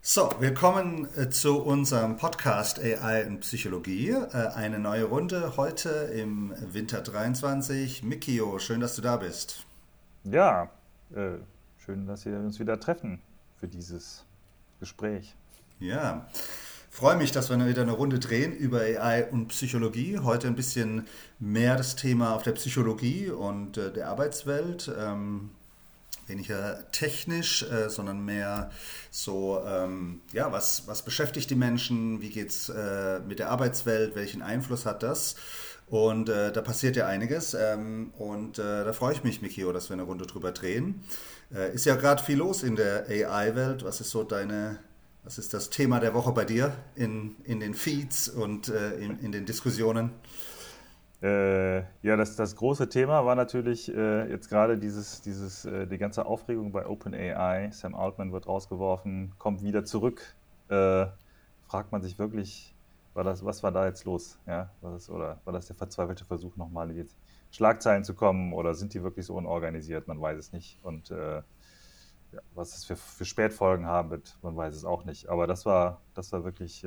So, willkommen zu unserem Podcast AI und Psychologie. Eine neue Runde heute im Winter 23. Mikio, schön, dass du da bist. Ja, äh, schön, dass wir uns wieder treffen für dieses Gespräch. Ja, freue mich, dass wir wieder eine Runde drehen über AI und Psychologie. Heute ein bisschen mehr das Thema auf der Psychologie und der Arbeitswelt. Weniger technisch, sondern mehr so, ja, was beschäftigt die Menschen, wie geht's mit der Arbeitswelt, welchen Einfluss hat das? Und da passiert ja einiges und da freue ich mich, Mikio, dass wir eine Runde drüber drehen. Ist ja gerade viel los in der AI-Welt. Was ist das Thema der Woche bei dir in den Feeds und in den Diskussionen? Ja, das große Thema war natürlich jetzt gerade die ganze Aufregung bei OpenAI. Sam Altman wird rausgeworfen, kommt wieder zurück. Äh, Fragt man sich wirklich, was war da jetzt los? Ja, oder war das der verzweifelte Versuch, nochmal in die Schlagzeilen zu kommen? Oder sind die wirklich so unorganisiert? Man weiß es nicht. Und ja, was es für Spätfolgen haben wird, man weiß es auch nicht. Aber das war wirklich,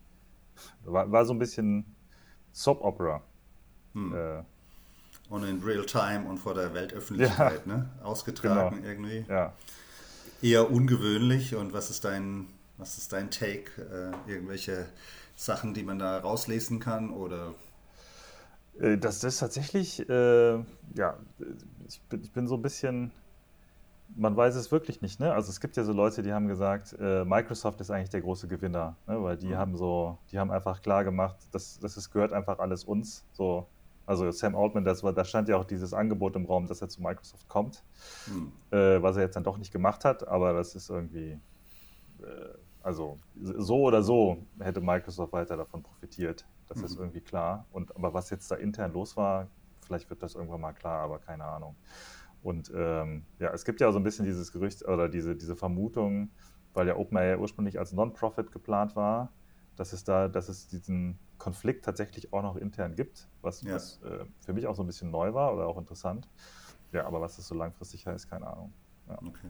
war so ein bisschen Soap Opera. Äh, Und in Real Time und vor der ja, Weltöffentlichkeit, ne? genau. Ausgetragen irgendwie. Ja. Eher ungewöhnlich. Und was ist dein Take? Irgendwelche Sachen, die man da rauslesen kann? Oder Das ist tatsächlich, ja, ich bin so ein bisschen, man weiß es wirklich nicht, ne? Also es gibt ja so Leute, die haben gesagt, Microsoft ist eigentlich der große Gewinner, ne? Weil die haben einfach klar gemacht, es gehört einfach alles uns. So, also Sam Altman, da stand ja auch dieses Angebot im Raum, dass er zu Microsoft kommt, was er jetzt dann doch nicht gemacht hat, aber das ist irgendwie, also so oder so hätte Microsoft weiter davon profitiert. Das ist irgendwie klar. Aber was jetzt da intern los war, vielleicht wird das irgendwann mal klar, aber keine Ahnung. Und ja, es gibt ja so ein bisschen dieses Gerücht oder diese Vermutung, weil ja OpenAI ursprünglich als Non-Profit geplant war, dass es diesen Konflikt tatsächlich auch noch intern gibt, ja, was für mich auch so ein bisschen neu war oder auch interessant. Ja, aber was das so langfristig heißt, keine Ahnung. Ja, okay.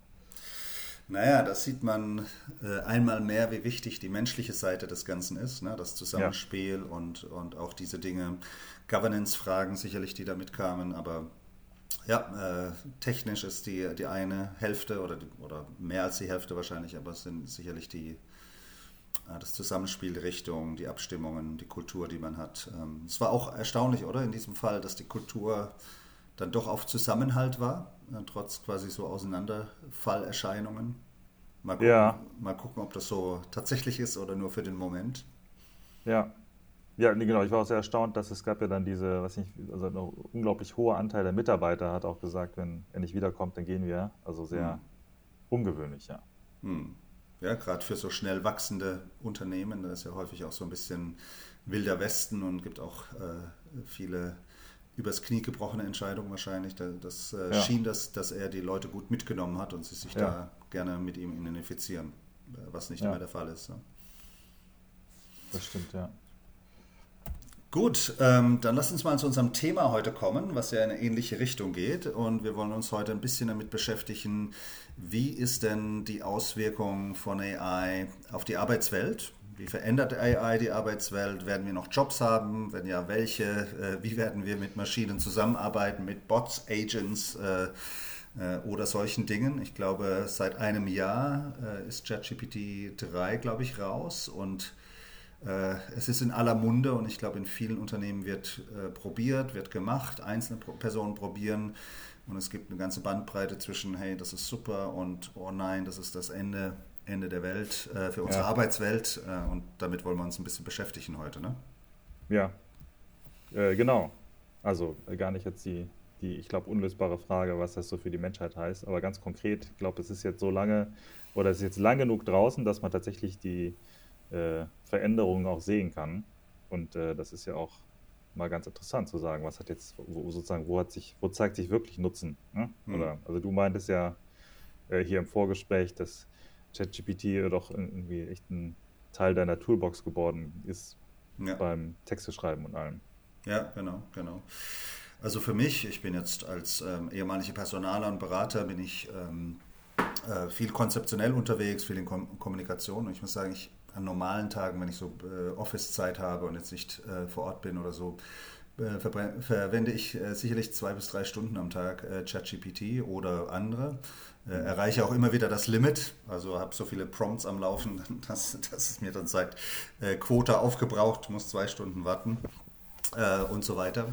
Naja, das sieht man einmal mehr, wie wichtig die menschliche Seite des Ganzen ist, ne? Das ja, Zusammenspiel und auch diese Dinge, Governance-Fragen sicherlich, die da mitkamen, aber ja, technisch ist die eine Hälfte oder mehr als die Hälfte wahrscheinlich, aber es sind sicherlich das Zusammenspiel, die Richtung, die Abstimmungen, die Kultur, die man hat. Es war auch erstaunlich, oder? In diesem Fall, dass die Kultur dann doch auf Zusammenhalt war, trotz quasi so Auseinanderfallerscheinungen. ja, Mal gucken, ob das so tatsächlich ist oder nur für den Moment. ja. Ja, nee, genau. Ich war auch sehr erstaunt, dass es gab ja dann diese, was nicht, also ein unglaublich hoher Anteil der Mitarbeiter hat auch gesagt, wenn er nicht wiederkommt, dann gehen wir. Also sehr ungewöhnlich, ja. Ja, gerade für so schnell wachsende Unternehmen, da ist ja häufig auch so ein bisschen wilder Westen und gibt auch viele übers Knie gebrochene Entscheidungen wahrscheinlich. Das Ja, schien, dass er die Leute gut mitgenommen hat und sie sich ja, da gerne mit ihm identifizieren, was nicht immer ja, der Fall ist. Ne? das stimmt, ja. Gut, dann lass uns mal zu unserem Thema heute kommen, was ja in eine ähnliche Richtung geht. Und wir wollen uns heute ein bisschen damit beschäftigen, wie ist denn die Auswirkung von AI auf die Arbeitswelt? Wie verändert AI die Arbeitswelt? Werden wir noch Jobs haben? Wenn ja, welche? Wie werden wir mit Maschinen zusammenarbeiten, mit Bots, Agents oder solchen Dingen? Ich glaube, seit einem Jahr ist ChatGPT 3, glaube ich, raus und es ist in aller Munde und ich glaube, in vielen Unternehmen wird probiert, wird gemacht, einzelne Personen probieren und es gibt eine ganze Bandbreite zwischen, hey, das ist super und oh nein, das ist das Ende der Welt für unsere Ja, Arbeitswelt und damit wollen wir uns ein bisschen beschäftigen heute, ne? ja, genau. Also gar nicht jetzt ich glaube, unlösbare Frage, was das so für die Menschheit heißt, aber ganz konkret, ich glaube, es ist jetzt so lange oder es ist jetzt lang genug draußen, dass man tatsächlich die Veränderungen auch sehen kann. Und das ist ja auch mal ganz interessant zu sagen, was hat jetzt, sozusagen, wo zeigt sich wirklich Nutzen? Ne? Oder, also du meintest ja hier im Vorgespräch, dass ChatGPT doch irgendwie echt ein Teil deiner Toolbox geworden ist Ja, beim Texte schreiben und allem. ja, genau, genau. Also für mich, ich bin jetzt als ehemaliger Personaler und Berater, bin ich viel konzeptionell unterwegs, viel in Kommunikation. Und ich muss sagen, an normalen Tagen, wenn ich so Office-Zeit habe und jetzt nicht vor Ort bin oder so, verwende ich sicherlich 2 bis 3 Stunden am Tag ChatGPT oder andere. Erreiche auch immer wieder das Limit, also habe so viele Prompts am Laufen, dass es mir dann sagt, Quota aufgebraucht, muss 2 Stunden warten und so weiter.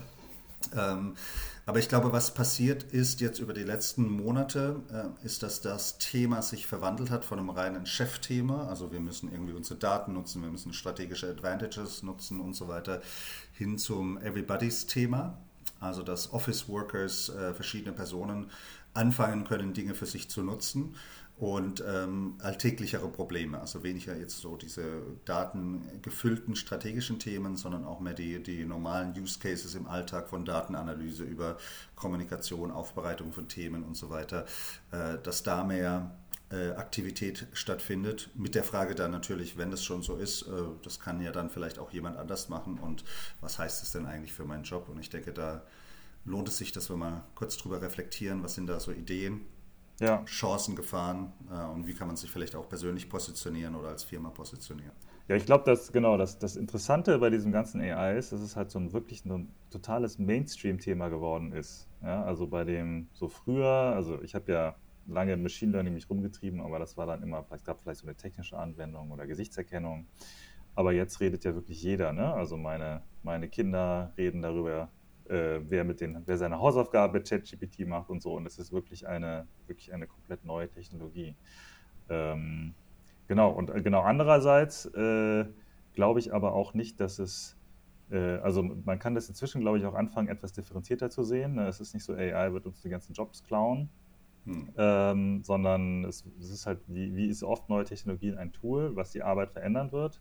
Aber ich glaube, was passiert ist jetzt über die letzten Monate, ist, dass das Thema sich verwandelt hat von einem reinen Chefthema, also wir müssen irgendwie unsere Daten nutzen, wir müssen strategische Advantages nutzen und so weiter, hin zum Everybody's-Thema, also dass Office Workers, verschiedene Personen anfangen können, Dinge für sich zu nutzen und alltäglichere Probleme, also weniger jetzt so diese datengefüllten strategischen Themen, sondern auch mehr die normalen Use Cases im Alltag von Datenanalyse über Kommunikation, Aufbereitung von Themen und so weiter, dass da mehr Aktivität stattfindet. Mit der Frage dann natürlich, wenn das schon so ist, das kann ja dann vielleicht auch jemand anders machen und was heißt es denn eigentlich für meinen Job? Und ich denke, da lohnt es sich, dass wir mal kurz drüber reflektieren, was sind da so Ideen, Ja. Chancen, Gefahren und wie kann man sich vielleicht auch persönlich positionieren oder als Firma positionieren. Ja, ich glaube, dass genau das Interessante bei diesem ganzen AI ist, dass es halt wirklich ein totales Mainstream-Thema geworden ist. Ja, also bei dem so früher, also ich habe ja lange im Machine Learning mich rumgetrieben, aber das war dann immer, es gab vielleicht so eine technische Anwendung oder Gesichtserkennung. Aber jetzt redet ja wirklich jeder, ne? Also meine Kinder reden darüber, wer seine Hausaufgaben mit ChatGPT macht und so. Und es ist wirklich eine komplett neue Technologie. Ähm, genau, und genau andererseits glaube ich aber auch nicht, dass also man kann das inzwischen, glaube ich, auch anfangen, etwas differenzierter zu sehen. Es ist nicht so, AI wird uns die ganzen Jobs klauen, sondern es ist halt, wie ist oft neue Technologien, ein Tool, was die Arbeit verändern wird,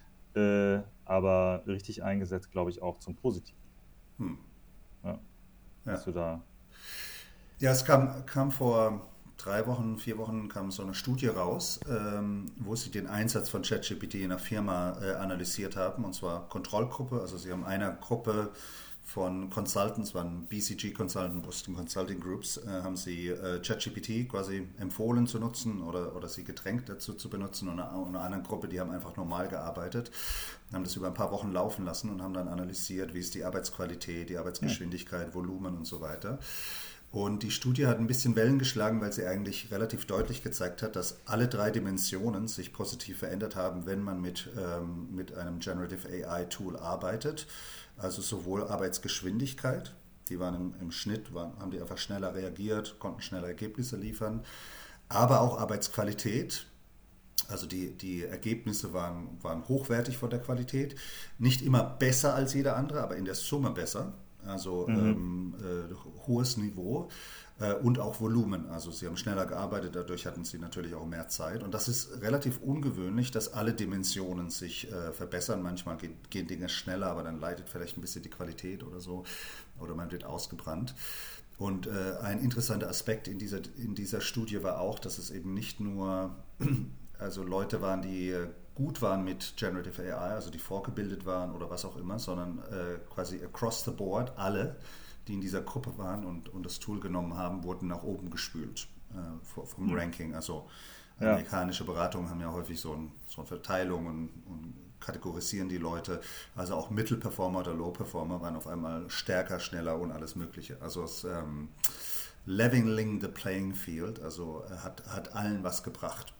aber richtig eingesetzt, glaube ich, auch zum Positiven. Hm. Ja. Ja. Hast du da? Ja, es kam vor 3 Wochen, 4 Wochen kam so eine Studie raus, wo sie den Einsatz von ChatGPT in einer Firma analysiert haben, und zwar Kontrollgruppe. Also sie haben einer Gruppe von Consultants, waren BCG Consultant, Boston Consulting Groups, haben sie ChatGPT quasi empfohlen zu nutzen oder sie gedrängt dazu zu benutzen, und einer anderen Gruppe, die haben einfach normal gearbeitet, haben das über ein paar Wochen laufen lassen und haben dann analysiert, wie ist die Arbeitsqualität, die Arbeitsgeschwindigkeit, Volumen und so weiter. Und die Studie hat ein bisschen Wellen geschlagen, weil sie eigentlich relativ deutlich gezeigt hat, dass alle 3 Dimensionen sich positiv verändert haben, wenn man mit einem Generative AI Tool arbeitet. Also sowohl Arbeitsgeschwindigkeit, die waren im Schnitt, haben die einfach schneller reagiert, konnten schneller Ergebnisse liefern, aber auch Arbeitsqualität. Also die Ergebnisse waren hochwertig von der Qualität, nicht immer besser als jeder andere, aber in der Summe besser. Also hohes Niveau und auch Volumen. Also sie haben schneller gearbeitet, dadurch hatten sie natürlich auch mehr Zeit. Und das ist relativ ungewöhnlich, dass alle Dimensionen sich verbessern. Manchmal gehen Dinge schneller, aber dann leidet vielleicht ein bisschen die Qualität oder so. Oder man wird ausgebrannt. Und ein interessanter Aspekt in dieser Studie war auch, dass es eben nicht nur also Leute waren, die gut waren mit Generative AI, also die vorgebildet waren oder was auch immer, sondern quasi across the board, alle, die in dieser Gruppe waren und das Tool genommen haben, wurden nach oben gespült vom Ranking. Also amerikanische Beratungen haben ja häufig so eine Verteilung und kategorisieren die Leute. Also auch Mittelperformer oder Low-Performer waren auf einmal stärker, schneller und alles Mögliche. Also es leveling the playing field, also hat allen was gebracht.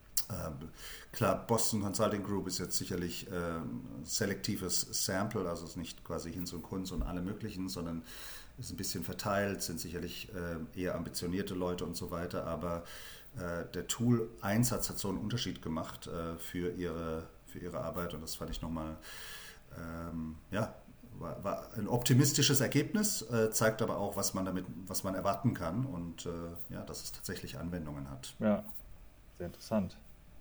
Klar, Boston Consulting Group ist jetzt sicherlich selektives Sample, also es ist nicht quasi Hinz und Kunz und alle möglichen, sondern ist ein bisschen verteilt, sind sicherlich eher ambitionierte Leute und so weiter, aber der Tool-Einsatz hat so einen Unterschied gemacht für ihre Arbeit, und das fand ich nochmal, war ein optimistisches Ergebnis, zeigt aber auch, was man erwarten kann, und dass es tatsächlich Anwendungen hat. Ja, sehr interessant.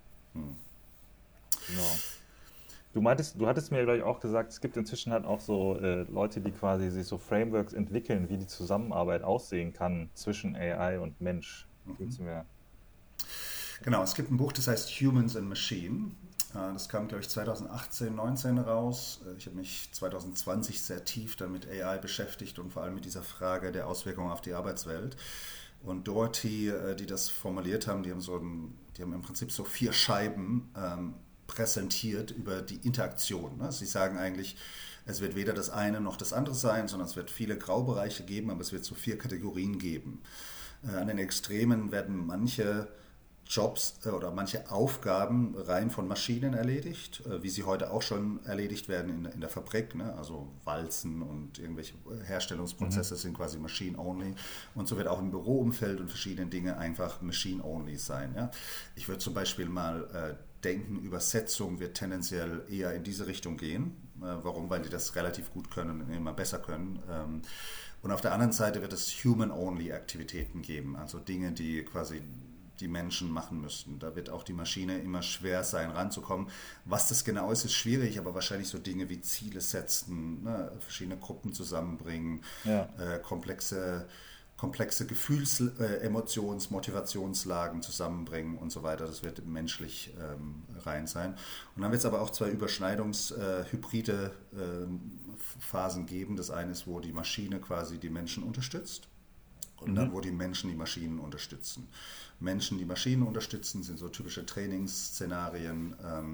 Genau. Du hattest mir gleich auch gesagt, es gibt inzwischen halt auch so Leute, die quasi sich so Frameworks entwickeln, wie die Zusammenarbeit aussehen kann zwischen AI und Mensch. Willst du mir... Genau, es gibt ein Buch, das heißt Humans and Machine. Das kam, glaube ich, 2018, 19 raus. Ich habe mich 2020 sehr tief damit AI beschäftigt und vor allem mit dieser Frage der Auswirkungen auf die Arbeitswelt. Und Doherty, die das formuliert haben, die haben im Prinzip so 4 Scheiben präsentiert über die Interaktion. Ne? Sie sagen eigentlich, es wird weder das eine noch das andere sein, sondern es wird viele Graubereiche geben, aber es wird so 4 Kategorien geben. An den Extremen werden manche Jobs oder manche Aufgaben rein von Maschinen erledigt, wie sie heute auch schon erledigt werden in der Fabrik. Ne? Also Walzen und irgendwelche Herstellungsprozesse sind quasi Machine-only. Und so wird auch im Büroumfeld und verschiedene Dinge einfach Machine-only sein. Ja? Ich würde zum Beispiel mal denken, Übersetzung wird tendenziell eher in diese Richtung gehen. Warum? Weil die das relativ gut können und immer besser können. Und auf der anderen Seite wird es Human-only-Aktivitäten geben, also Dinge, die quasi die Menschen machen müssten. Da wird auch die Maschine immer schwer sein, ranzukommen. Was das genau ist, ist schwierig, aber wahrscheinlich so Dinge wie Ziele setzen, ne, verschiedene Gruppen zusammenbringen, Ja. komplexe Gefühls-, Emotions-, Motivationslagen zusammenbringen und so weiter. Das wird menschlich rein sein. Und dann wird es aber auch 2 hybride Phasen geben. Das eine ist, wo die Maschine quasi die Menschen unterstützt. Und dann, wo die Menschen die Maschinen unterstützen. Menschen, die Maschinen unterstützen, sind so typische Trainingsszenarien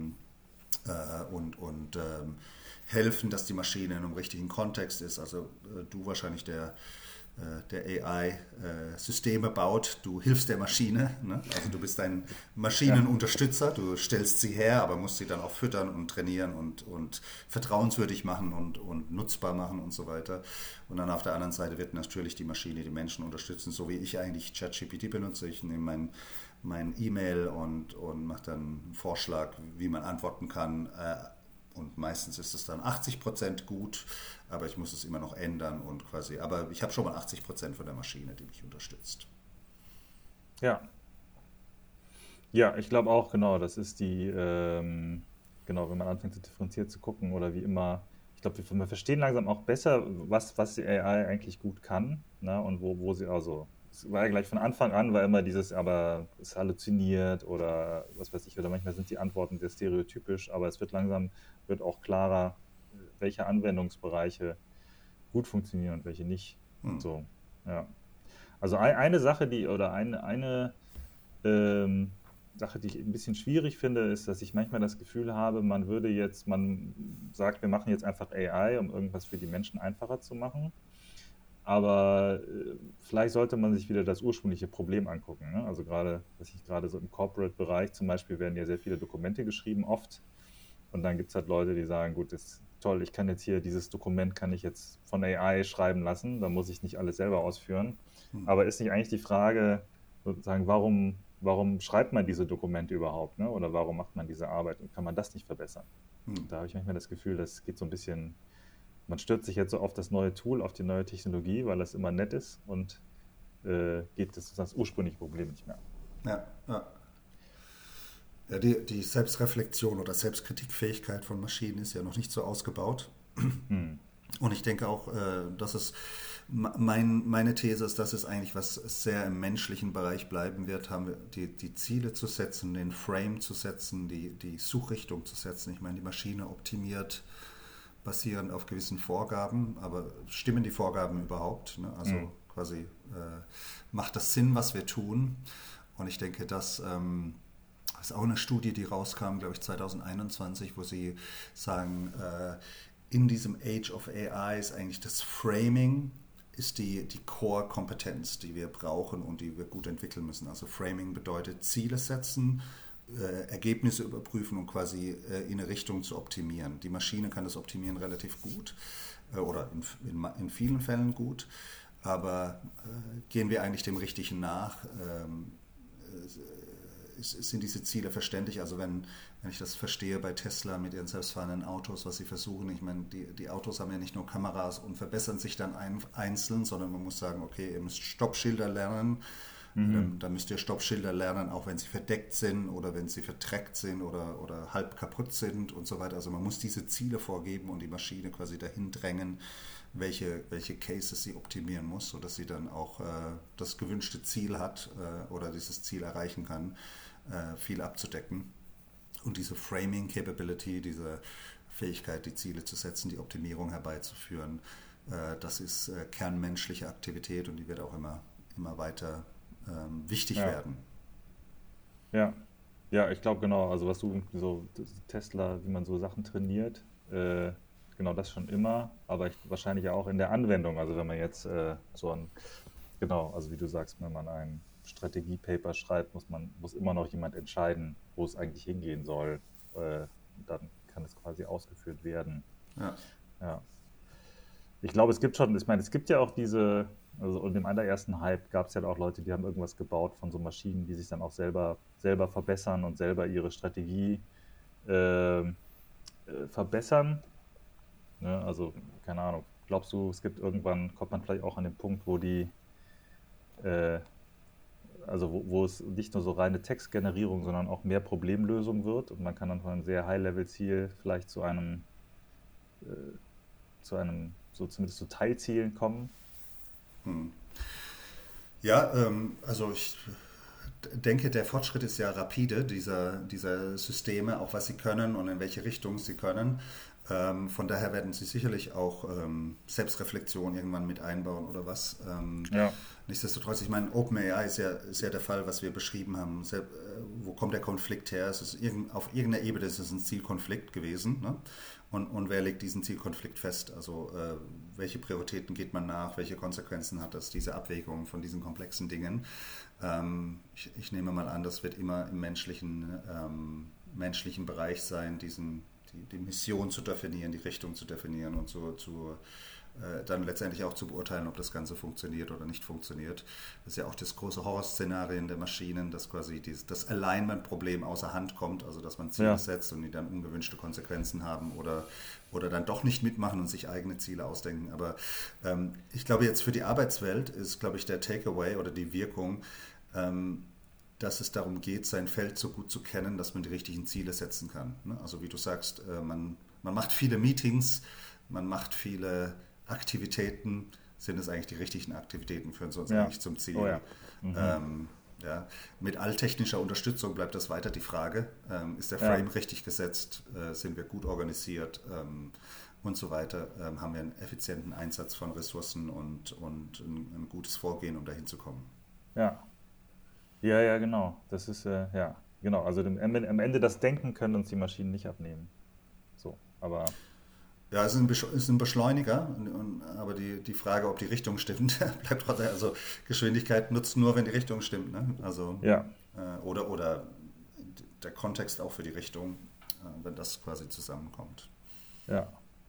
und helfen, dass die Maschine in einem richtigen Kontext ist. Also du wahrscheinlich der AI-Systeme baut, du hilfst der Maschine. Ne? Also du bist ein Maschinenunterstützer, du stellst sie her, aber musst sie dann auch füttern und trainieren und vertrauenswürdig machen und nutzbar machen und so weiter. Und dann auf der anderen Seite wird natürlich die Maschine die Menschen unterstützen, so wie ich eigentlich ChatGPT benutze. Ich nehme mein E-Mail und mache dann einen Vorschlag, wie man antworten kann. Und meistens ist es dann 80% gut, aber ich muss es immer noch ändern und quasi. Aber ich habe schon mal 80% von der Maschine, die mich unterstützt. Ja. Ja, ich glaube auch, genau, das ist genau, wenn man anfängt, so differenziert zu gucken oder wie immer, ich glaube, wir verstehen langsam auch besser, was die AI eigentlich gut kann, ne, und wo sie, also, es war ja gleich von Anfang an, war immer dieses, aber es halluziniert oder was weiß ich, oder manchmal sind die Antworten sehr stereotypisch, aber es wird auch klarer, welche Anwendungsbereiche gut funktionieren und welche nicht und so, ja. Also eine Sache, eine ähm, Sache, die ich ein bisschen schwierig finde, ist, dass ich manchmal das Gefühl habe, man sagt, wir machen jetzt einfach AI, um irgendwas für die Menschen einfacher zu machen. Aber vielleicht sollte man sich wieder das ursprüngliche Problem angucken. Ne? Also gerade so im Corporate-Bereich zum Beispiel werden ja sehr viele Dokumente geschrieben, oft. Und dann gibt es halt Leute, die sagen, gut, ist toll, ich kann jetzt hier, dieses Dokument kann ich jetzt von AI schreiben lassen, da muss ich nicht alles selber ausführen. Aber ist nicht eigentlich die Frage, sozusagen, warum schreibt man diese Dokumente überhaupt, ne? Oder warum macht man diese Arbeit und kann man das nicht verbessern? Da habe ich manchmal das Gefühl, das geht so ein bisschen, man stürzt sich jetzt so auf das neue Tool, auf die neue Technologie, weil das immer nett ist und geht das ursprüngliche Problem nicht mehr. Ja, ja. Ja, die Selbstreflexion oder Selbstkritikfähigkeit von Maschinen ist ja noch nicht so ausgebaut. Und ich denke auch, dass es meine These ist, dass es eigentlich was sehr im menschlichen Bereich bleiben wird, haben wir die Ziele zu setzen, den Frame zu setzen, die Suchrichtung zu setzen. Ich meine, die Maschine optimiert basierend auf gewissen Vorgaben, aber stimmen die Vorgaben überhaupt? Ne? Also quasi macht das Sinn, was wir tun? Und ich denke, dass das ist auch eine Studie, die rauskam, glaube ich, 2021, wo sie sagen, in diesem Age of AI ist eigentlich das Framing ist die Core-Kompetenz, die wir brauchen und die wir gut entwickeln müssen. Also Framing bedeutet Ziele setzen, Ergebnisse überprüfen und quasi in eine Richtung zu optimieren. Die Maschine kann das optimieren relativ gut oder in vielen Fällen gut, aber gehen wir eigentlich dem Richtigen nach? Sind diese Ziele verständlich? Also wenn ich das verstehe bei Tesla mit ihren selbstfahrenden Autos, was sie versuchen, ich meine, die Autos haben ja nicht nur Kameras und verbessern sich dann einzeln, sondern man muss sagen, okay, ihr müsst Stoppschilder lernen, da müsst ihr Stoppschilder lernen, auch wenn sie verdeckt sind oder wenn sie verdreckt sind oder halb kaputt sind und so weiter. Also man muss diese Ziele vorgeben und die Maschine quasi dahin drängen, welche Cases sie optimieren muss, sodass sie dann auch das gewünschte Ziel hat oder dieses Ziel erreichen kann, viel abzudecken. Und diese Framing Capability, diese Fähigkeit, die Ziele zu setzen, die Optimierung herbeizuführen, das ist kernmenschliche Aktivität und die wird auch immer weiter wichtig Ja, werden. ja. Ja, ich glaube genau, also was du so Tesla, wie man so Sachen trainiert, genau das schon immer, aber wahrscheinlich auch in der Anwendung. Also wenn man jetzt genau, also wie du sagst, wenn man ein Strategiepaper schreibt, muss immer noch jemand entscheiden, wo es eigentlich hingehen soll. Und dann kann es quasi ausgeführt werden. Ja. Ja. Ich glaube, es gibt schon, ich meine, es gibt ja auch also in dem allerersten Hype gab es ja auch Leute, die haben irgendwas gebaut von so Maschinen, die sich dann auch selber verbessern und selber ihre Strategie ähm, verbessern. Ne? Also, keine Ahnung, glaubst du, kommt man vielleicht auch an den Punkt, äh, wo es nicht nur so reine Textgenerierung, sondern auch mehr Problemlösung wird und man kann dann von einem sehr High-Level-Ziel vielleicht äh, so zumindest zu Teilzielen kommen? Ja, also ich denke, der Fortschritt ist ja rapide, dieser Systeme, auch was sie können und in welche Richtung sie können. Von daher werden sie sicherlich auch Selbstreflexion irgendwann mit einbauen oder was. Ja, Nichtsdestotrotz, ich meine, OpenAI ist ja der Fall, was wir beschrieben haben. Wo kommt der Konflikt her? Auf irgendeiner Ebene ist es ein Zielkonflikt gewesen. Ne? Und wer legt diesen Zielkonflikt fest? Also welche Prioritäten geht man nach? Welche Konsequenzen hat das, diese Abwägung von diesen komplexen Dingen? Ich nehme mal an, das wird immer im menschlichen Bereich sein, die Mission zu definieren, die Richtung zu definieren und dann letztendlich auch zu beurteilen, ob das Ganze funktioniert oder nicht funktioniert. Das ist ja auch das große Horrorszenarien der Maschinen, dass quasi das Alignment-Problem außer Hand kommt, also dass man Ziele ja, setzt und die dann ungewünschte Konsequenzen haben oder dann doch nicht mitmachen und sich eigene Ziele ausdenken. Aber ich glaube jetzt für die Arbeitswelt ist, glaube ich, der Takeaway oder die Wirkung, dass es darum geht, sein Feld so gut zu kennen, dass man die richtigen Ziele setzen kann. Ne? Also wie du sagst, man macht viele Meetings, man macht viele Aktivitäten. Sind es eigentlich die richtigen Aktivitäten, führen sie uns ja, eigentlich zum oh Ziel? ja. Mhm. Ähm, ja, mit alltechnischer Unterstützung bleibt das weiter die Frage. Ist der Ja, Frame richtig gesetzt? Sind wir gut organisiert? Und so weiter. Haben wir einen effizienten Einsatz von Ressourcen und ein gutes Vorgehen, um dahin zu kommen? ja, ja, ja, genau. Das ist, ja, genau. Also am Ende das Denken können uns die Maschinen nicht abnehmen. So, aber Ja, es ist ein Beschleuniger, aber die Frage, ob die Richtung stimmt, bleibt trotzdem. Also Geschwindigkeit nutzt nur, wenn die Richtung stimmt. Ne? Also, ja, oder der Kontext auch für die Richtung, wenn das quasi zusammenkommt. ja.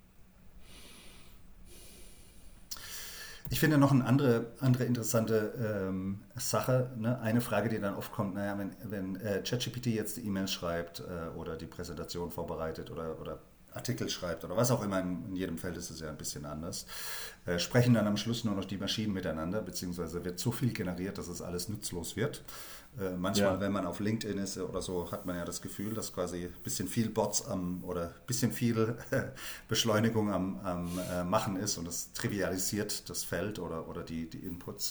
Ich finde noch eine andere interessante Sache, ne? Eine Frage, die dann oft kommt, naja, wenn ChatGPT jetzt die E-Mail schreibt oder die Präsentation vorbereitet oder Artikel schreibt oder was auch immer, in jedem Feld ist es ja ein bisschen anders, sprechen dann am Schluss nur noch die Maschinen miteinander, beziehungsweise wird so viel generiert, dass es alles nutzlos wird. Manchmal, Ja, wenn man auf LinkedIn ist oder so, hat man ja das Gefühl, dass quasi ein bisschen viel Bots oder ein bisschen viel Beschleunigung am Machen ist und das trivialisiert das Feld oder die Inputs.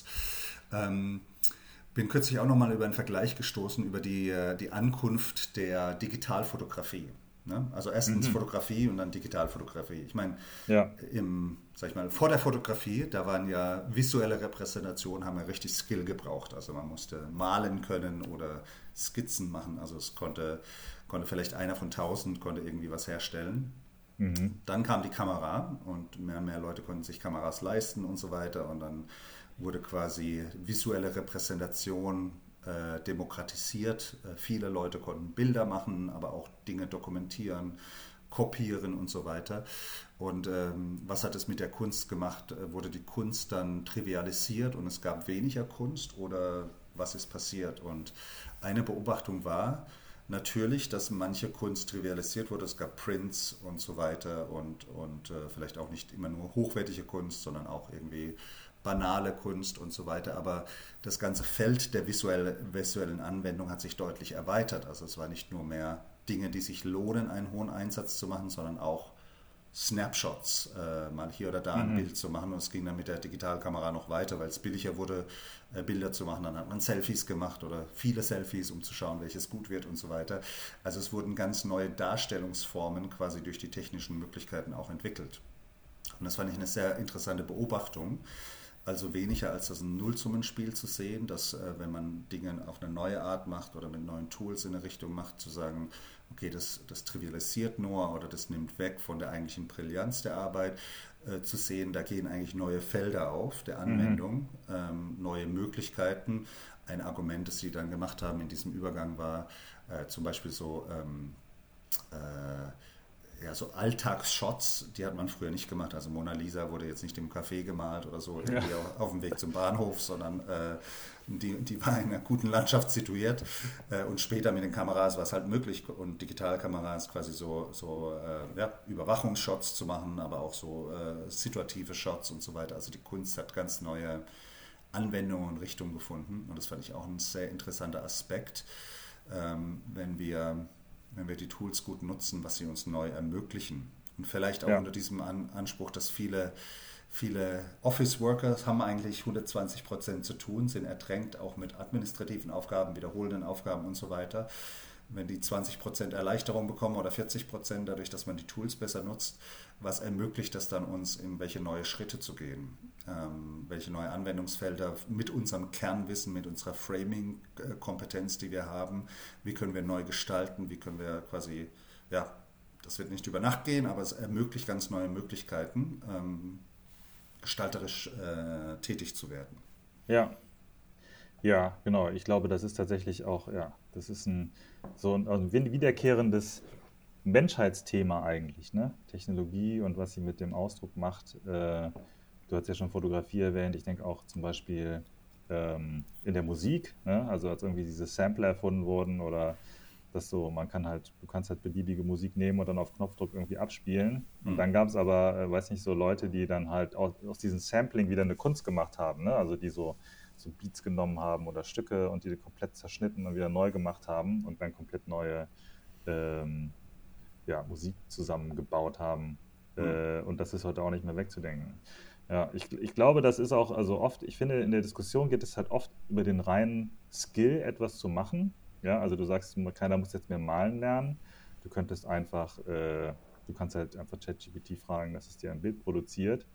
Ähm, Bin kürzlich auch nochmal über einen Vergleich gestoßen über die Ankunft der Digitalfotografie. Ne? Also erstens mhm. Fotografie und dann Digitalfotografie. Ich meine, Ja, sag ich mal, vor der Fotografie, da waren ja visuelle Repräsentationen, haben ja richtig Skill gebraucht. Also man musste malen können oder Skizzen machen. Also es konnte vielleicht einer von 1000 konnte irgendwie was herstellen. mhm. Dann kam die Kamera und mehr Leute konnten sich Kameras leisten und so weiter. Und dann wurde quasi visuelle Repräsentation demokratisiert. Viele Leute konnten Bilder machen, aber auch Dinge dokumentieren, kopieren und so weiter. Und was hat es mit der Kunst gemacht? Wurde die Kunst dann trivialisiert und es gab weniger Kunst oder was ist passiert? Und eine Beobachtung war natürlich, dass manche Kunst trivialisiert wurde. Es gab Prints und so weiter und vielleicht auch nicht immer nur hochwertige Kunst, sondern auch irgendwie banale Kunst und so weiter. Aber das ganze Feld der visuellen Anwendung hat sich deutlich erweitert. Also es war nicht nur mehr Dinge, die sich lohnen, einen hohen Einsatz zu machen, sondern auch Snapshots, mal hier oder da ein Mhm. Bild zu machen. Und es ging dann mit der Digitalkamera noch weiter, weil es billiger wurde, Bilder zu machen. Dann hat man Selfies gemacht oder viele Selfies, um zu schauen, welches gut wird und so weiter. Also es wurden ganz neue Darstellungsformen quasi durch die technischen Möglichkeiten auch entwickelt. Und das fand ich eine sehr interessante Beobachtung, also weniger als das ein Nullsummenspiel zu sehen, dass wenn man Dinge auf eine neue Art macht oder mit neuen Tools in eine Richtung macht, zu sagen, okay, das trivialisiert nur oder das nimmt weg von der eigentlichen Brillanz der Arbeit, zu sehen, da gehen eigentlich neue Felder auf der Mhm. Anwendung, neue Möglichkeiten. Ein Argument, das sie dann gemacht haben in diesem Übergang war zum Beispiel so ja, so Alltagsshots, die hat man früher nicht gemacht. Also Mona Lisa wurde jetzt nicht im Café gemalt oder so, Ja. irgendwie auf dem Weg zum Bahnhof, sondern die war in einer guten Landschaft situiert. Und später mit den Kameras war es halt möglich und Digitalkameras quasi ja, Überwachungsshots zu machen, aber auch so situative Shots und so weiter. Also die Kunst hat ganz neue Anwendungen und Richtungen gefunden. Und das fand ich auch ein sehr interessanter Aspekt, wenn wenn wir die Tools gut nutzen, was sie uns neu ermöglichen. Und vielleicht auch Ja. unter diesem Anspruch, dass viele Office-Workers haben eigentlich 120% zu tun, sind ertränkt auch mit administrativen Aufgaben, wiederholenden Aufgaben und so weiter. Wenn die 20% Erleichterung bekommen oder 40% dadurch, dass man die Tools besser nutzt, was ermöglicht das dann uns, in welche neue Schritte zu gehen, welche neue Anwendungsfelder mit unserem Kernwissen, mit unserer Framing-Kompetenz, die wir haben, wie können wir neu gestalten, wie können wir quasi, ja, das wird nicht über Nacht gehen, aber es ermöglicht ganz neue Möglichkeiten, gestalterisch tätig zu werden. Ja. Ja, genau. Ich glaube, das ist tatsächlich auch, ja, das ist ein wiederkehrendes Menschheitsthema eigentlich, ne? Technologie und was sie mit dem Ausdruck macht. Du hast ja schon Fotografie erwähnt. Ich denke auch zum Beispiel in der Musik, ne? Also als irgendwie diese Sampler erfunden wurden oder das so, du kannst halt beliebige Musik nehmen und dann auf Knopfdruck irgendwie abspielen. Und dann gab es aber, weiß nicht, so Leute, die dann halt aus diesem Sampling wieder eine Kunst gemacht haben, ne? Also die so Beats genommen haben oder Stücke und die komplett zerschnitten und wieder neu gemacht haben und dann komplett neue ähm, ja, Musik zusammengebaut haben. Und das ist heute auch nicht mehr wegzudenken. Ja, ich glaube, das ist auch, also oft, ich finde, in der Diskussion geht es halt oft über den reinen Skill, etwas zu machen. Ja, also du sagst, keiner muss jetzt mehr malen lernen. Du könntest einfach, du kannst halt einfach ChatGPT fragen, dass es dir ein Bild produziert.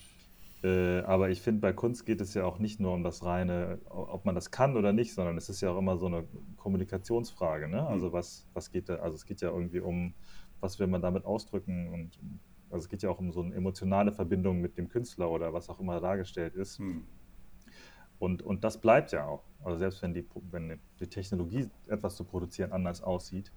Aber ich finde, bei Kunst geht es ja auch nicht nur um das reine, ob man das kann oder nicht, sondern es ist ja auch immer so eine Kommunikationsfrage, ne? Also was geht da, also es geht ja irgendwie um, was will man damit ausdrücken und also es geht ja auch um so eine emotionale Verbindung mit dem Künstler oder was auch immer dargestellt ist. Und das bleibt ja auch. Also selbst wenn die Technologie, etwas zu produzieren, anders aussieht.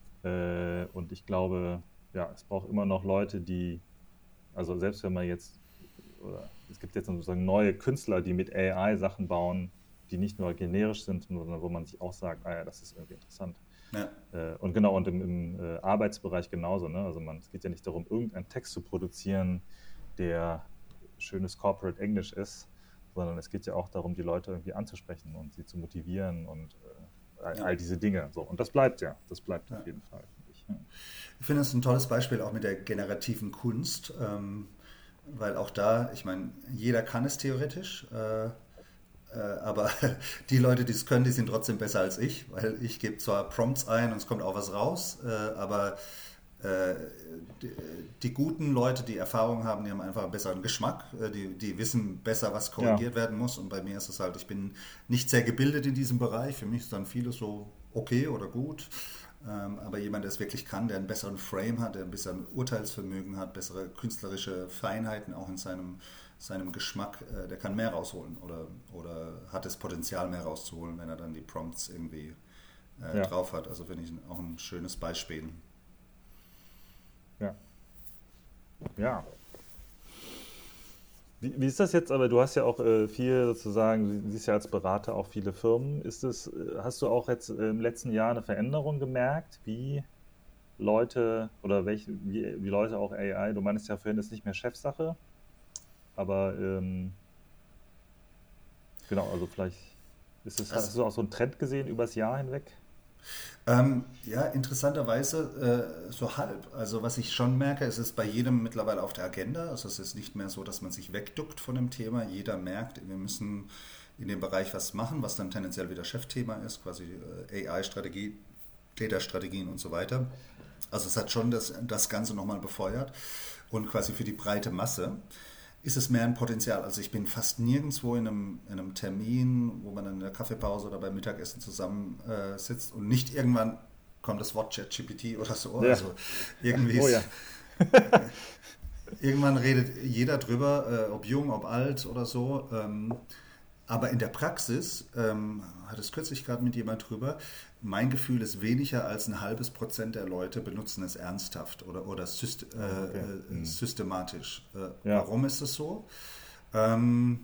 Und ich glaube, ja, es braucht immer noch Leute, die, also selbst wenn man jetzt oder es gibt jetzt sozusagen neue Künstler, die mit AI Sachen bauen, die nicht nur generisch sind, sondern wo man sich auch sagt, ah ja, das ist irgendwie interessant. Ja, Und genau, und im Arbeitsbereich genauso. Ne? Also es geht ja nicht darum, irgendeinen Text zu produzieren, der schönes Corporate English ist, sondern es geht ja auch darum, die Leute irgendwie anzusprechen und sie zu motivieren und ja. all diese Dinge. So. Und das bleibt ja, das bleibt auf Ja. jeden Fall, finde ich. Ja. Ich finde es ein tolles Beispiel auch mit der generativen Kunst, weil auch da, ich meine, jeder kann es theoretisch, aber die Leute, die es können, die sind trotzdem besser als ich, weil ich gebe zwar Prompts ein und es kommt auch was raus, aber äh, die guten Leute, die Erfahrung haben, die haben einfach einen besseren Geschmack, die wissen besser, was Ja, korrigiert werden muss und bei mir ist es halt, ich bin nicht sehr gebildet in diesem Bereich, für mich ist dann vieles so okay oder gut. Aber jemand, der es wirklich kann, der einen besseren Frame hat, der ein bisschen Urteilsvermögen hat, bessere künstlerische Feinheiten auch in seinem Geschmack, der kann mehr rausholen oder hat das Potenzial mehr rauszuholen, wenn er dann die Prompts irgendwie ja, drauf hat. Also finde ich auch ein schönes Beispiel. ja, ja. Wie ist das jetzt, aber du hast ja auch viel sozusagen, du siehst ja als Berater auch viele Firmen. Hast du auch jetzt im letzten Jahr eine Veränderung gemerkt, wie Leute oder wie Leute auch AI, du meinst ja vorhin, ist nicht mehr Chefsache, aber genau, also vielleicht Also, hast du auch so einen Trend gesehen übers Jahr hinweg? ja, interessanterweise so halb. Also was ich schon merke, es ist bei jedem mittlerweile auf der Agenda. Also es ist nicht mehr so, dass man sich wegduckt von dem Thema. Jeder merkt, wir müssen in dem Bereich was machen, was dann tendenziell wieder Chefthema ist, quasi AI-Strategie, Data-Strategien und so weiter. Also es hat schon das Ganze nochmal befeuert und quasi für die breite Masse ist es mehr ein Potenzial. Also ich bin fast nirgendwo in einem Termin, wo man in der Kaffeepause oder beim Mittagessen zusammen sitzt und nicht irgendwann kommt das Wort ChatGPT oder so. Ja. Also irgendwie Oh ist, ja. irgendwann redet jeder drüber, ob jung, ob alt oder so. Aber in der Praxis, hat es kürzlich gerade mit jemand drüber, mein Gefühl ist, weniger als 0,5% der Leute benutzen es ernsthaft oder Okay. systematisch. Ja. Warum ist es so? Ähm,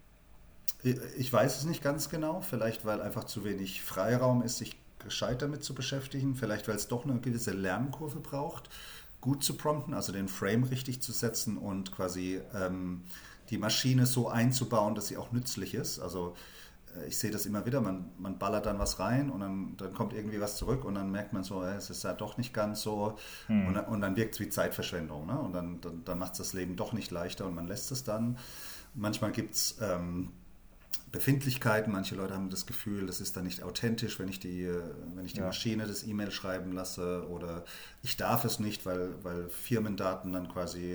ich weiß es nicht ganz genau. Vielleicht, weil einfach zu wenig Freiraum ist, sich gescheit damit zu beschäftigen. Vielleicht, weil es doch eine gewisse Lernkurve braucht, gut zu prompten, also den Frame richtig zu setzen und quasi die Maschine so einzubauen, dass sie auch nützlich ist. Also ich sehe das immer wieder, man ballert dann was rein und dann kommt irgendwie was zurück und dann merkt man so, es ist ja doch nicht ganz so Hm. und dann wirkt es wie Zeitverschwendung. Ne? Und dann macht es das Leben doch nicht leichter und man lässt es dann. Manchmal gibt es Befindlichkeiten. Manche Leute haben das Gefühl, das ist dann nicht authentisch, wenn ich die Ja. Maschine das E-Mail schreiben lasse oder ich darf es nicht, weil Firmendaten dann quasi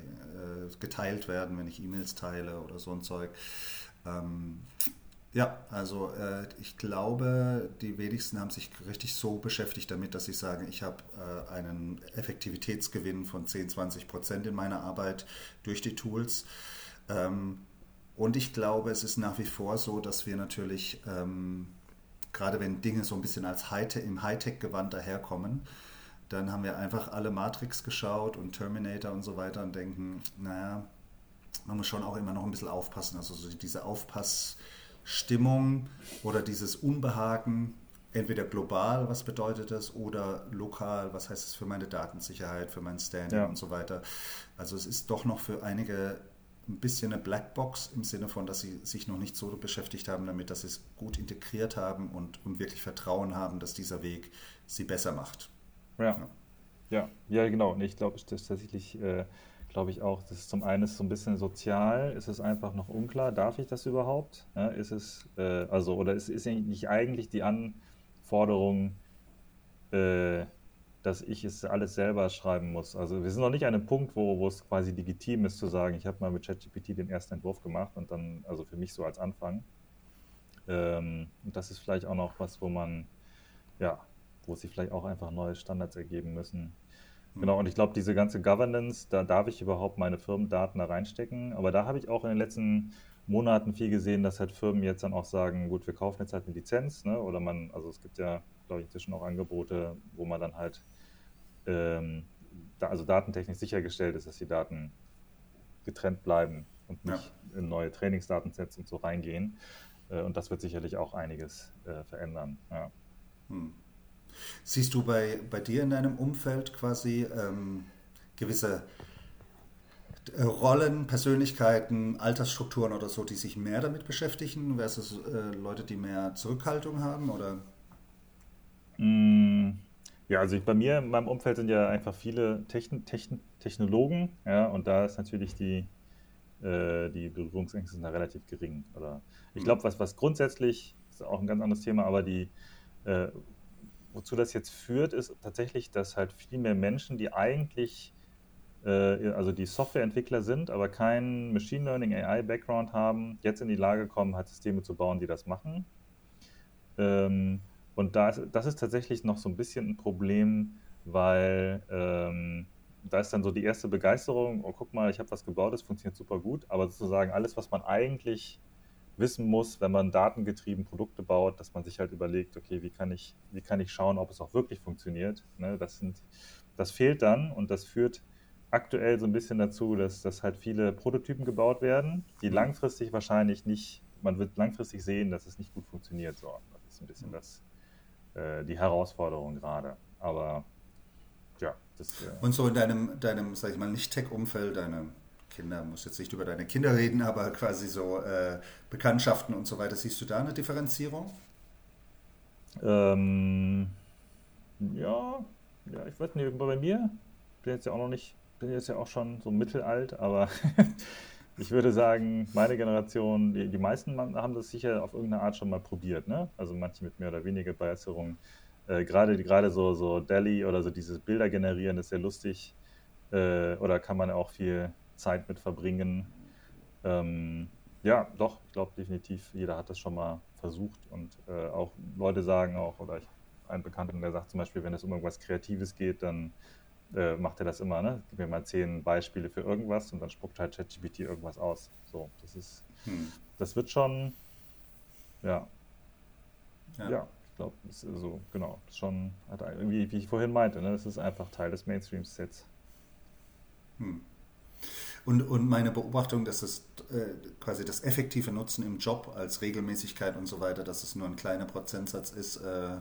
geteilt werden, wenn ich E-Mails teile oder so ein Zeug. Ähm, ja, also ich glaube, die wenigsten haben sich richtig so beschäftigt damit, dass sie sagen, ich habe einen Effektivitätsgewinn von 10-20% in meiner Arbeit durch die Tools. Ähm, und ich glaube, es ist nach wie vor so, dass wir natürlich, gerade wenn Dinge so ein bisschen als im Hightech-Gewand daherkommen, dann haben wir einfach alle Matrix geschaut und Terminator und so weiter und denken, naja, man muss schon auch immer noch ein bisschen aufpassen. Also so diese Aufpassstimmung oder dieses Unbehagen, entweder global, was bedeutet das, oder lokal, was heißt es für meine Datensicherheit, für mein Standing Ja. und so weiter. Also es ist doch noch für einige ein bisschen eine Blackbox im Sinne von, dass sie sich noch nicht so beschäftigt haben damit, dass sie es gut integriert haben und wirklich Vertrauen haben, dass dieser Weg sie besser macht. Ja. Ja. Ja, ja, genau. Und ich glaube, das tatsächlich, glaube ich auch, das ist zum einen ist so ein bisschen sozial, ist es einfach noch unklar, darf ich das überhaupt? Ja, ist es, also, oder ist nicht eigentlich die Anforderung, äh, dass ich es alles selber schreiben muss? Also, wir sind noch nicht an einem Punkt, wo es quasi legitim ist zu sagen, ich habe mal mit ChatGPT den ersten Entwurf gemacht und dann, also für mich so als Anfang. Und das ist vielleicht auch noch was, wo man, ja, wo sich vielleicht auch einfach neue Standards ergeben müssen. Genau, und ich glaube, diese ganze Governance, da darf ich überhaupt meine Firmendaten da reinstecken. Aber da habe ich auch in den letzten Monaten viel gesehen, dass halt Firmen jetzt dann auch sagen, gut, wir kaufen jetzt halt eine Lizenz, ne? Oder man, also es gibt ja, glaube ich, inzwischen auch Angebote, wo man dann halt, ähm, also datentechnisch sichergestellt ist, dass die Daten getrennt bleiben und Ja. nicht in neue Trainingsdatensets und so reingehen. Und das wird sicherlich auch einiges verändern. Ja. Siehst du bei dir in deinem Umfeld quasi gewisse Rollen, Persönlichkeiten, Altersstrukturen oder so, die sich mehr damit beschäftigen, versus Leute, die mehr Zurückhaltung haben? Oder? Mm, Ja, also bei mir in meinem Umfeld sind ja einfach viele Technologen, ja, und da ist natürlich die Berührungsängste sind da relativ gering. Oder ich Hm. glaube, was grundsätzlich, ist auch ein ganz anderes Thema, aber äh, wozu das jetzt führt, ist tatsächlich, dass halt viel mehr Menschen, die eigentlich, also die Softwareentwickler sind, aber keinen Machine Learning AI-Background haben, jetzt in die Lage kommen, halt Systeme zu bauen, die das machen. Ähm, und das ist tatsächlich noch so ein bisschen ein Problem, weil da ist dann so die erste Begeisterung, oh guck mal, ich habe was gebaut, das funktioniert super gut, aber sozusagen alles, was man eigentlich wissen muss, wenn man datengetrieben Produkte baut, dass man sich halt überlegt, okay, wie kann ich schauen, ob es auch wirklich funktioniert. Ne? Das fehlt dann und das führt aktuell so ein bisschen dazu, dass halt viele Prototypen gebaut werden, die langfristig wahrscheinlich nicht, man wird langfristig sehen, dass es nicht gut funktioniert. So, das ist ein bisschen die Herausforderung gerade. Aber ja, Und so in deinem, sag ich mal, nicht Tech-Umfeld, deine Kinder, muss jetzt nicht über deine Kinder reden, aber quasi so Bekanntschaften und so weiter, siehst du da eine Differenzierung? ähm, ja, ja, ich weiß nicht, bei mir bin jetzt ja auch noch nicht, bin jetzt ja auch schon so mittelalt, aber ich würde sagen, meine Generation, die meisten haben das sicher auf irgendeine Art schon mal probiert, ne? Also manche mit mehr oder weniger Begeisterung. Gerade so DALL-E oder so dieses Bilder generieren ist sehr lustig. Oder kann man auch viel Zeit mit verbringen. Ja, doch, ich glaube definitiv, jeder hat das schon mal versucht und auch Leute sagen auch, oder ich einen Bekannten, der sagt zum Beispiel, wenn es um irgendwas Kreatives geht, dann macht er das immer, ne? Gib mir mal 10 Beispiele für irgendwas und dann spuckt halt ChatGPT irgendwas aus. So, das wird schon, ja, Ja. ja, ich glaube, das ist so, genau, das ist schon, hat irgendwie, wie ich vorhin meinte, ne? Das ist einfach Teil des Mainstreams jetzt. Und meine Beobachtung, dass es quasi das effektive Nutzen im Job als Regelmäßigkeit und so weiter, dass es nur ein kleiner Prozentsatz ist,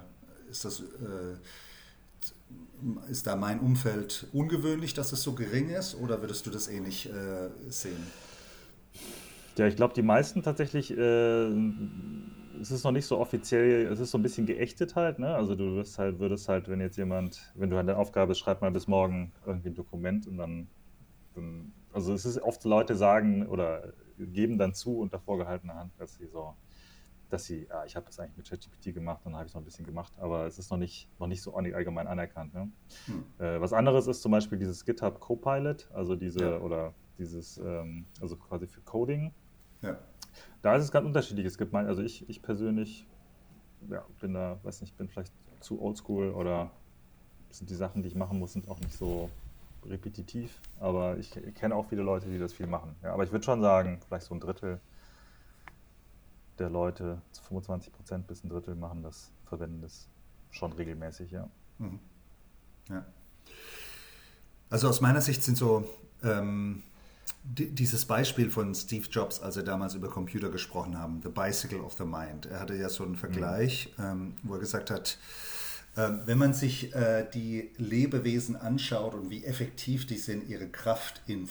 ist da mein Umfeld ungewöhnlich, dass es so gering ist, oder würdest du das ähnlich sehen? Ja, ich glaube, die meisten tatsächlich, es ist noch nicht so offiziell, es ist so ein bisschen geächtet halt, ne? Also du würdest halt, wenn jetzt jemand, wenn du an der Aufgabe bist, schreib mal bis morgen irgendwie ein Dokument und dann, also es ist oft Leute sagen oder geben dann zu unter vorgehaltener Hand, ich habe das eigentlich mit ChatGPT gemacht, dann habe ich es noch ein bisschen gemacht, aber es ist noch nicht so allgemein anerkannt, ne? Hm. Was anderes ist zum Beispiel dieses GitHub Copilot, also Ja, also quasi für Coding. ja. Da ist es ganz unterschiedlich. Also ich persönlich, ja, bin da, weiß nicht, bin vielleicht zu oldschool oder sind die Sachen, die ich machen muss, sind auch nicht so repetitiv. Aber ich kenne auch viele Leute, die das viel machen. Ja, aber ich würde schon sagen, vielleicht so ein Drittel der Leute, zu 25% bis ein Drittel verwenden das schon regelmäßig, ja. Mhm. Ja. Also aus meiner Sicht sind so dieses Beispiel von Steve Jobs, als er damals über Computer gesprochen haben, The Bicycle of the Mind. Er hatte ja so einen Mhm. Vergleich, wo er gesagt hat, wenn man sich die Lebewesen anschaut und wie effektiv die sind, ihre Kraft in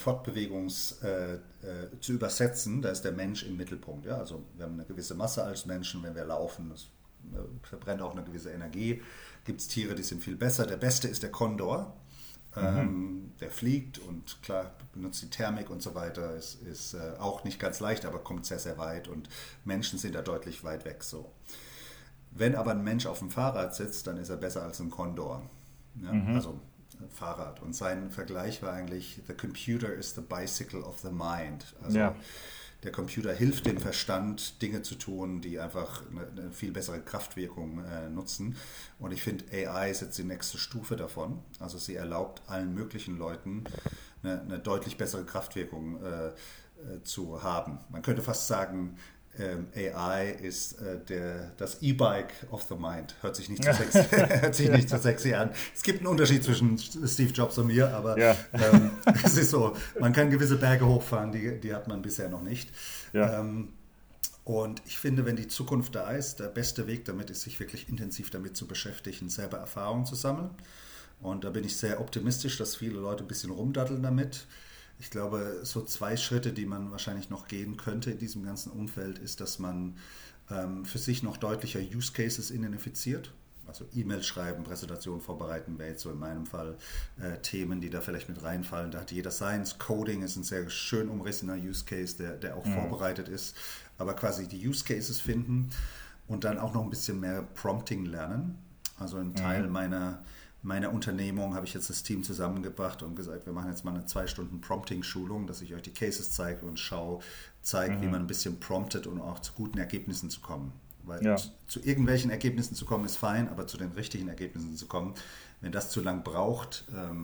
zu übersetzen, da ist der Mensch im Mittelpunkt. Ja? Also wir haben eine gewisse Masse als Menschen, wenn wir laufen, das verbrennt auch eine gewisse Energie. Gibt es Tiere, die sind viel besser. Der beste ist der Kondor. Mhm. Der fliegt und klar benutzt die Thermik und so weiter. Ist auch nicht ganz leicht, aber kommt sehr, sehr weit und Menschen sind da deutlich weit weg so. Wenn aber ein Mensch auf dem Fahrrad sitzt, dann ist er besser als ein Kondor. Ja? Mhm. Also Fahrrad. Und sein Vergleich war eigentlich, the computer is the bicycle of the mind. Ja, Also der Computer hilft dem Verstand, Dinge zu tun, die einfach eine viel bessere Kraftwirkung nutzen. Und ich finde, AI ist jetzt die nächste Stufe davon. Also sie erlaubt allen möglichen Leuten eine deutlich bessere Kraftwirkung zu haben. Man könnte fast sagen, AI ist das E-Bike of the Mind. Hört sich nicht zu sexy, hört sich nicht zu sexy an. Es gibt einen Unterschied zwischen Steve Jobs und mir, aber ja, es ist so, man kann gewisse Berge hochfahren, die hat man bisher noch nicht. ja, Und ich finde, wenn die Zukunft da ist, der beste Weg damit ist, sich wirklich intensiv damit zu beschäftigen, selber Erfahrungen zu sammeln. Und da bin ich sehr optimistisch, dass viele Leute ein bisschen rumdatteln damit. Ich glaube, so 2 Schritte, die man wahrscheinlich noch gehen könnte in diesem ganzen Umfeld, ist, dass man für sich noch deutlicher Use Cases identifiziert. Also E-Mail schreiben, Präsentation vorbereiten wäre jetzt so in meinem Fall Themen, die da vielleicht mit reinfallen. Da hat jeder seins. Coding ist ein sehr schön umrissener Use Case, der auch mhm. vorbereitet ist. Aber quasi die Use Cases finden und dann auch noch ein bisschen mehr Prompting lernen. Also ein Teil Mhm. meiner Unternehmung habe ich jetzt das Team zusammengebracht und gesagt, wir machen jetzt mal eine 2 Stunden Prompting-Schulung, dass ich euch die Cases zeige und zeige, wie Mhm. man ein bisschen promptet, um auch zu guten Ergebnissen zu kommen. Weil Ja, zu irgendwelchen Ergebnissen zu kommen ist fein, aber zu den richtigen Ergebnissen zu kommen, wenn das zu lang braucht,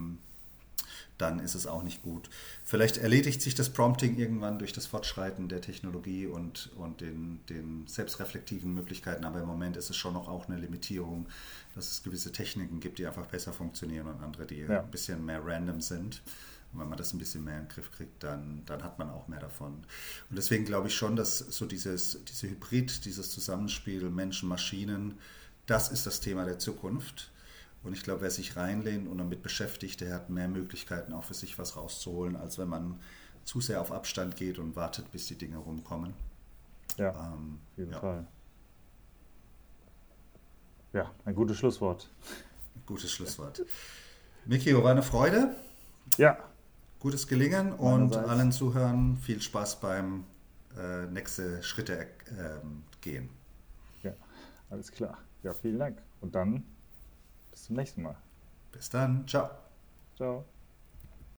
dann ist es auch nicht gut. Vielleicht erledigt sich das Prompting irgendwann durch das Fortschreiten der Technologie und den selbstreflektiven Möglichkeiten, aber im Moment ist es schon noch auch eine Limitierung, dass es gewisse Techniken gibt, die einfach besser funktionieren und andere, die ja, ein bisschen mehr random sind. Und wenn man das ein bisschen mehr in den Griff kriegt, dann hat man auch mehr davon. Und deswegen glaube ich schon, dass so diese Hybrid, dieses Zusammenspiel Menschen, Maschinen, das ist das Thema der Zukunft. Und ich glaube, wer sich reinlehnt und damit beschäftigt, der hat mehr Möglichkeiten, auch für sich was rauszuholen, als wenn man zu sehr auf Abstand geht und wartet, bis die Dinge rumkommen. ja, auf jeden Ja, Fall. Ja, ein gutes Schlusswort. gutes Schlusswort. Mikio, war eine Freude, Ja, gutes Gelingen und meinerseits. allen Zuhörern viel Spaß beim nächste Schritte gehen. Ja, alles klar. Ja, vielen Dank. Und dann bis zum nächsten Mal. Bis dann, ciao. Ciao.